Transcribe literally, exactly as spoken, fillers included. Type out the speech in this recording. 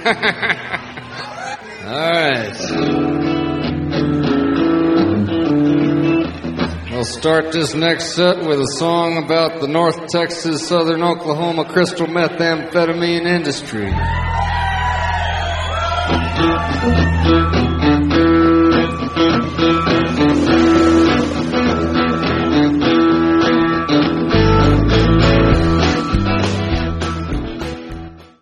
All right. We'll start this next set with a song about the North Texas, Southern Oklahoma crystal methamphetamine industry.